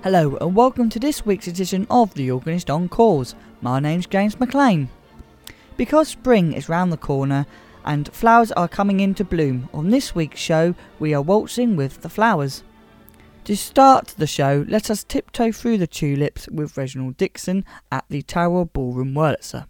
Hello and welcome to this week's edition of The Organist Encores. My name's James McLean. Because spring is round the corner and flowers are coming into bloom, on this week's show we are waltzing with the flowers. To start the show, let us tiptoe through the tulips with Reginald Dixon at the Tower Ballroom, Wurlitzer.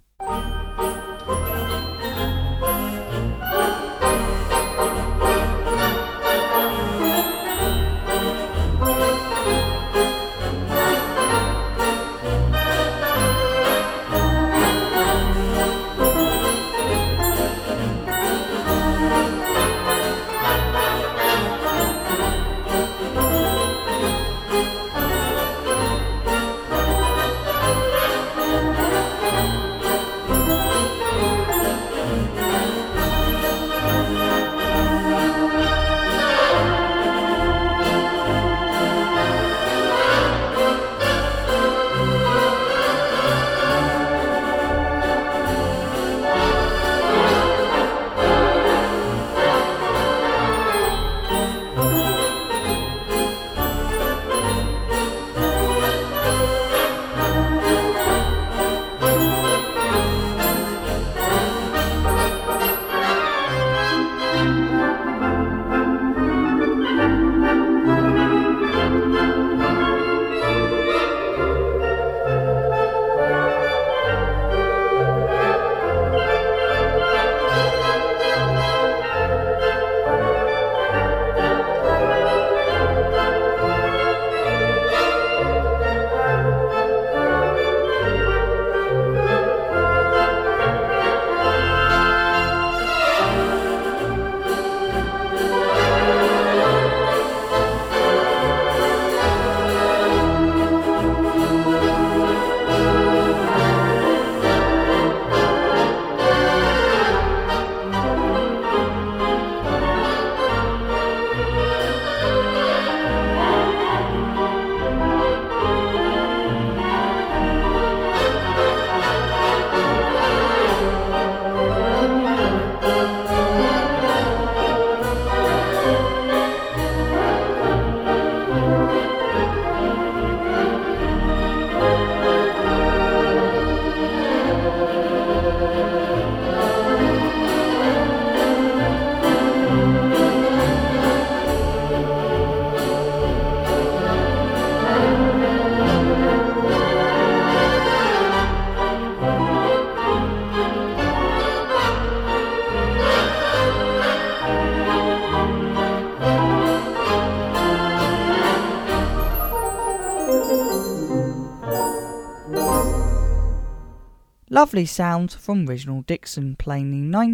Lovely sounds from Reginald Dixon playing the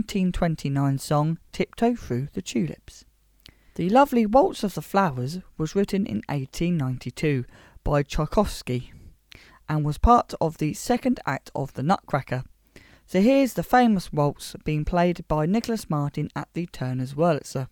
1929 song Tiptoe Through the Tulips. The lovely Waltz of the Flowers was written in 1892 by Tchaikovsky and was part of the second act of The Nutcracker. So here's the famous waltz being played by Nicholas Martin at the Turner's Wurlitzer.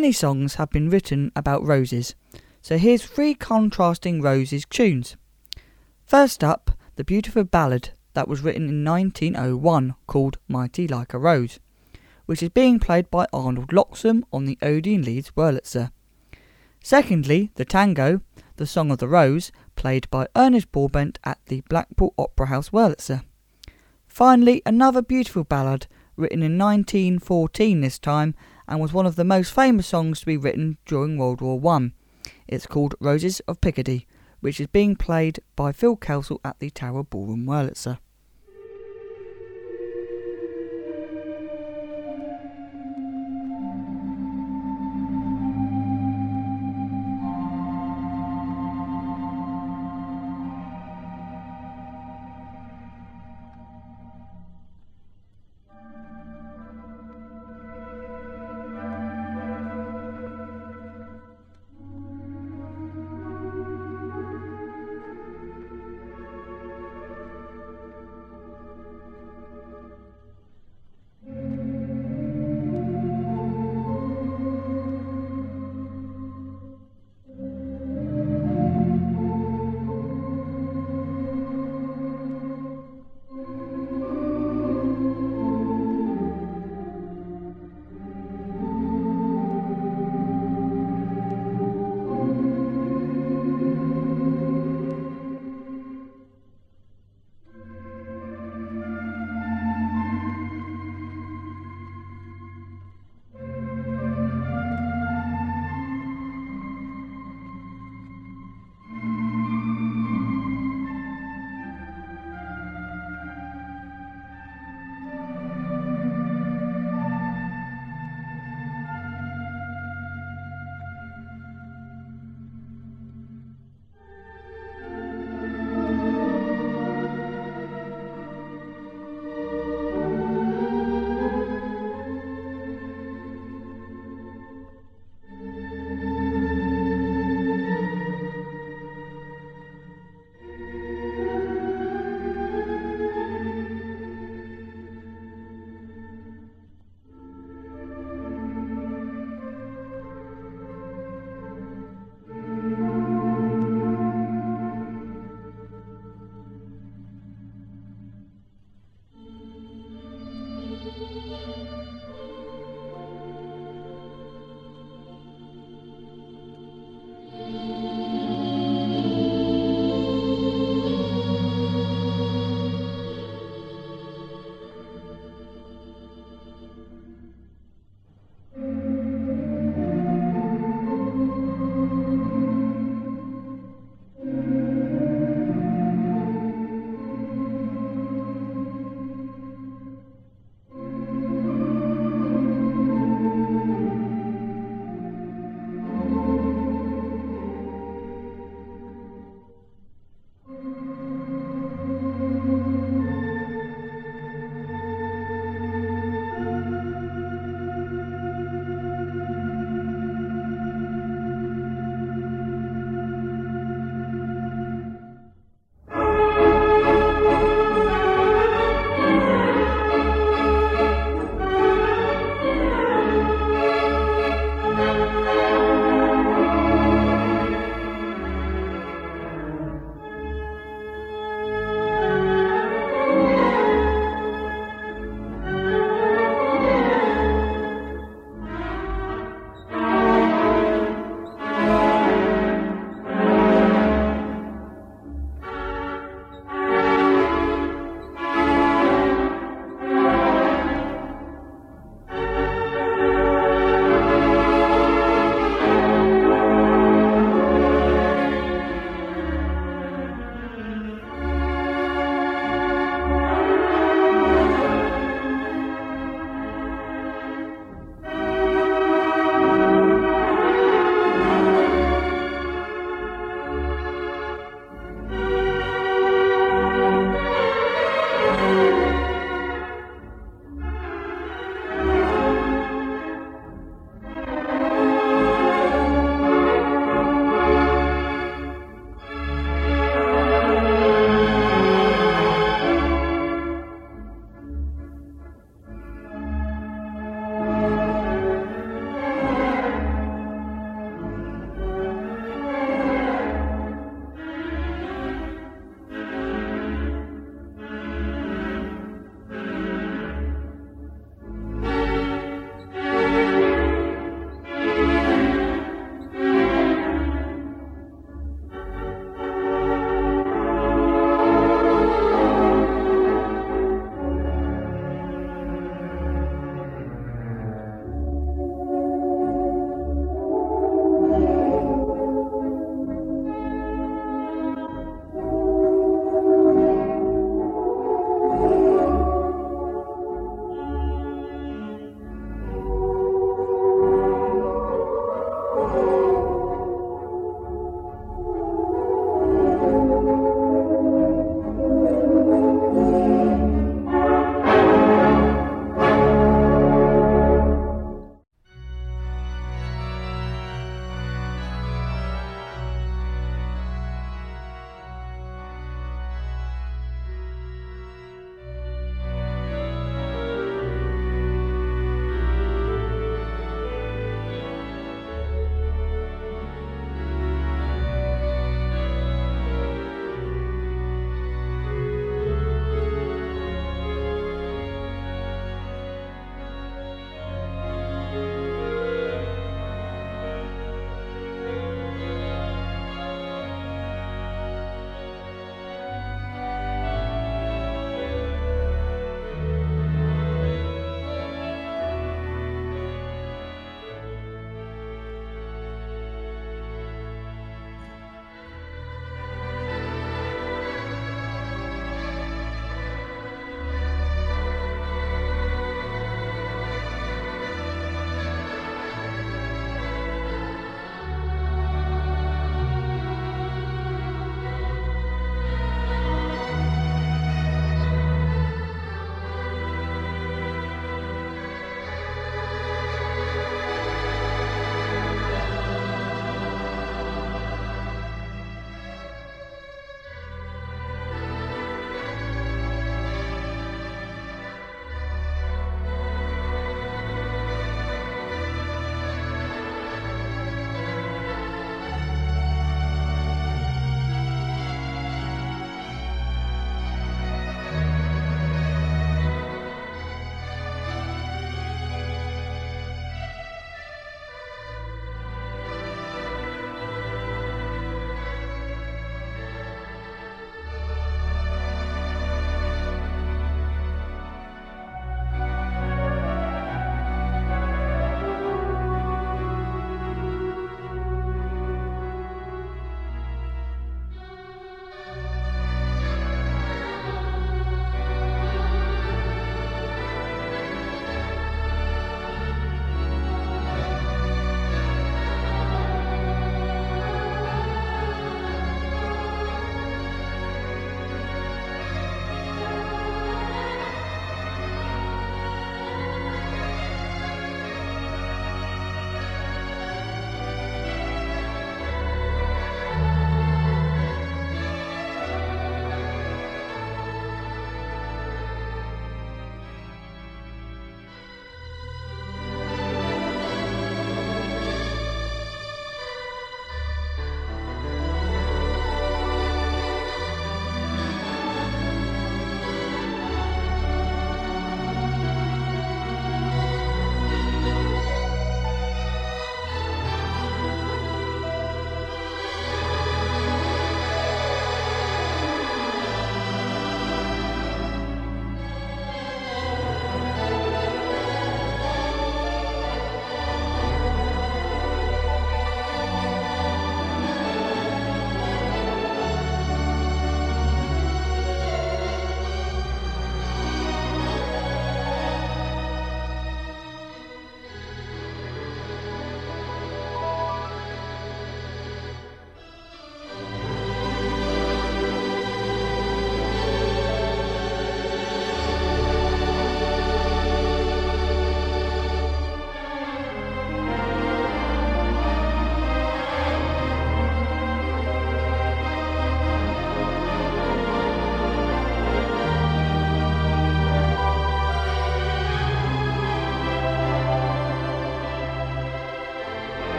Many songs have been written about roses, so here's 3 contrasting roses tunes. First up, the beautiful ballad that was written in 1901 called Mighty Like a Rose, which is being played by Arnold Loxam on the Odeon Leeds Wurlitzer. Secondly, the tango, The Song of the Rose, played by Ernest Broadbent at the Blackpool Opera House Wurlitzer. Finally, another beautiful ballad, written in 1914 this time, and was one of the most famous songs to be written during World War I. It's called Roses of Picardy, which is being played by Phil Kelsall at the Tower Ballroom Wurlitzer.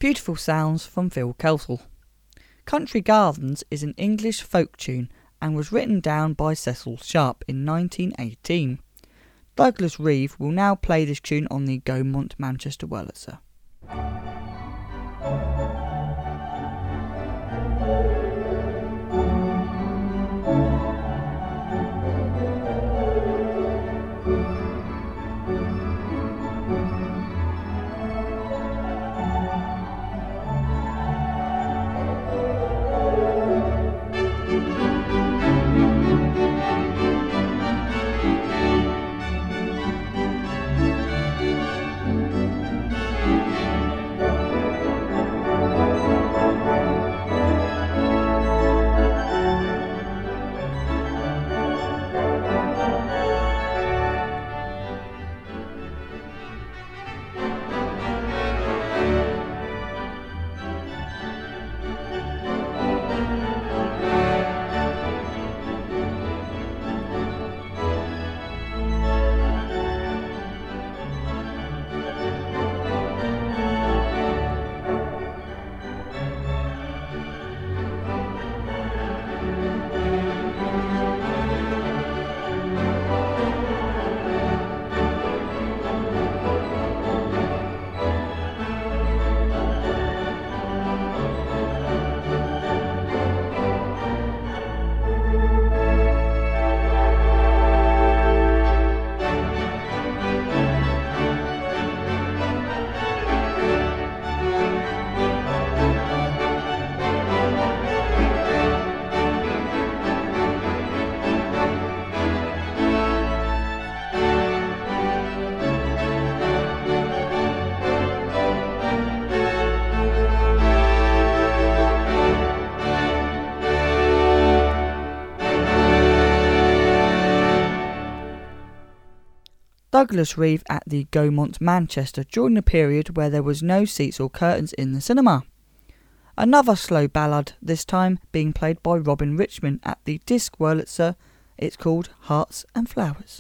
Beautiful sounds from Phil Kelsall. Country Gardens is an English folk tune and was written down by Cecil Sharp in 1918. Douglas Reeve will now play this tune on the Gaumont Manchester Wurlitzer. Douglas Reeve at the Gaumont Manchester during the period where there was no seats or curtains in the cinema. Another slow ballad, this time being played by Robin Richmond at the Disc Wurlitzer. It's called Hearts and Flowers.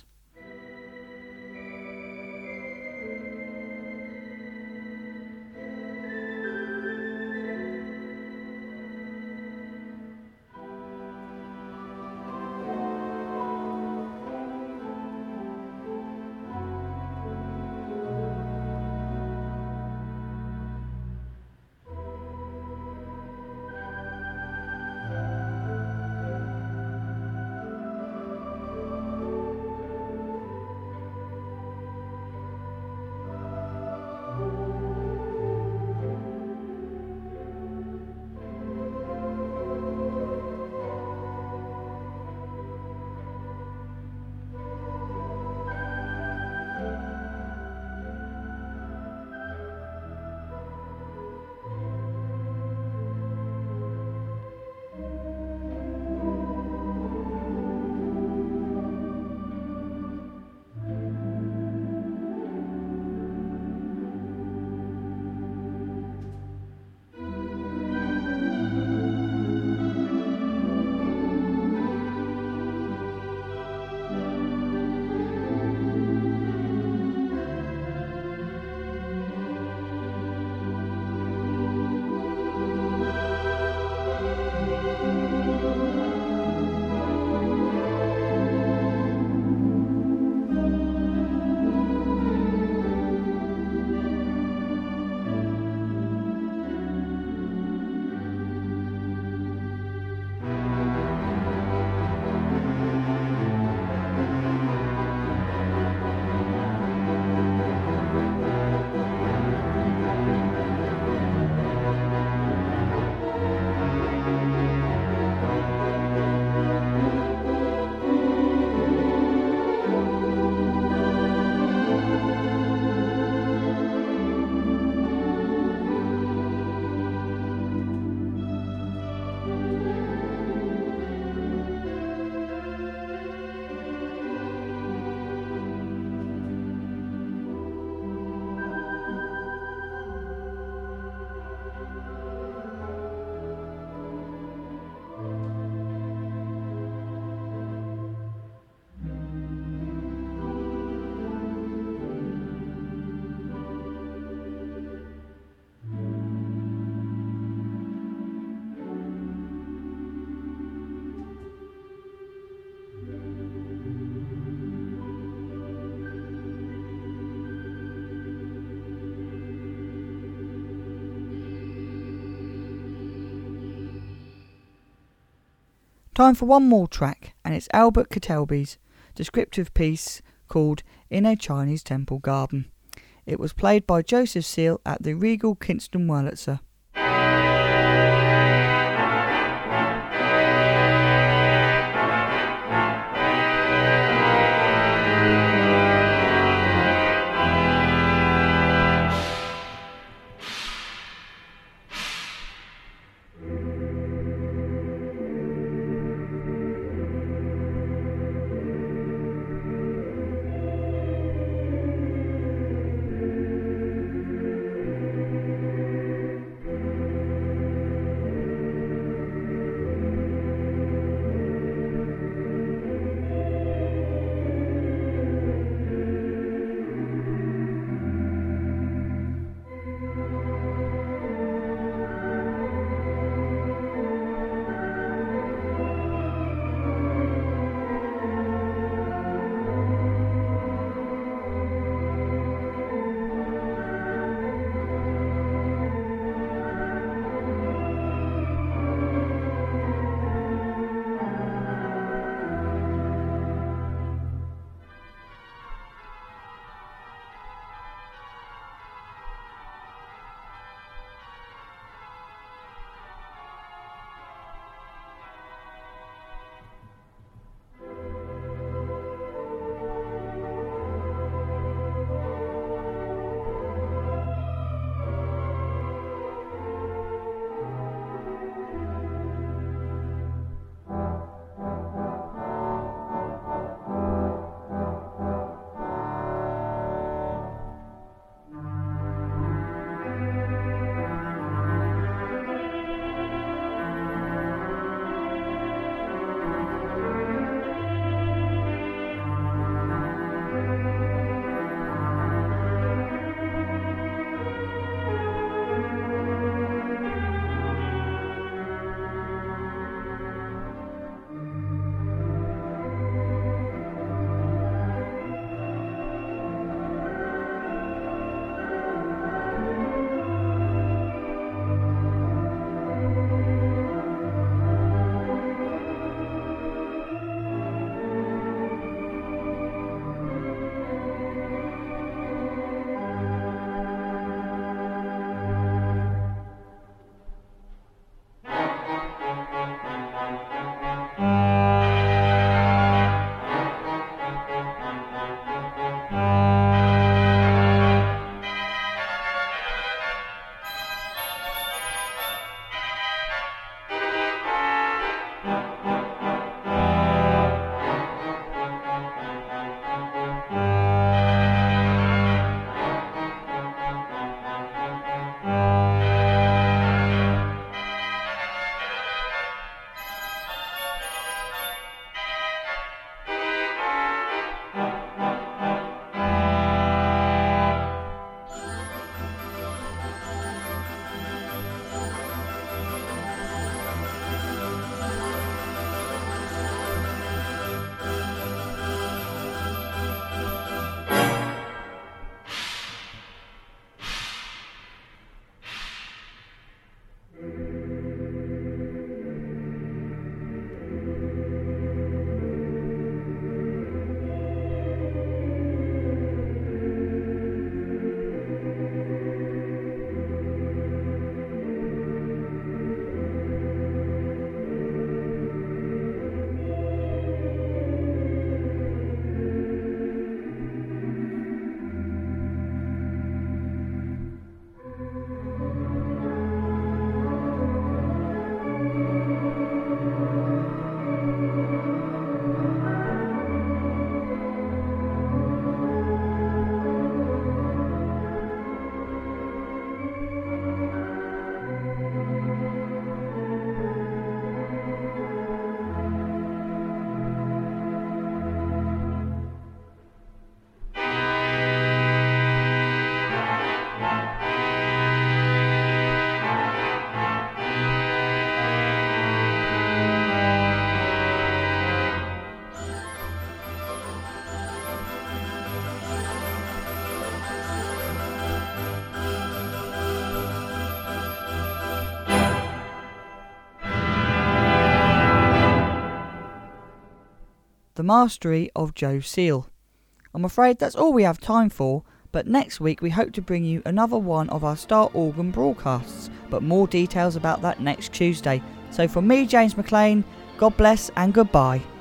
Time for one more track, and it's Albert Kettelby's descriptive piece called In a Chinese Temple Garden. It was played by Joseph Seal at the Regal Kingston Wurlitzer. mastery of Joe Seal. I'm afraid that's all we have time for, but next week we hope to bring you another one of our Star Organ broadcasts, but more details about that next Tuesday. So from me, James McLean, God bless and goodbye.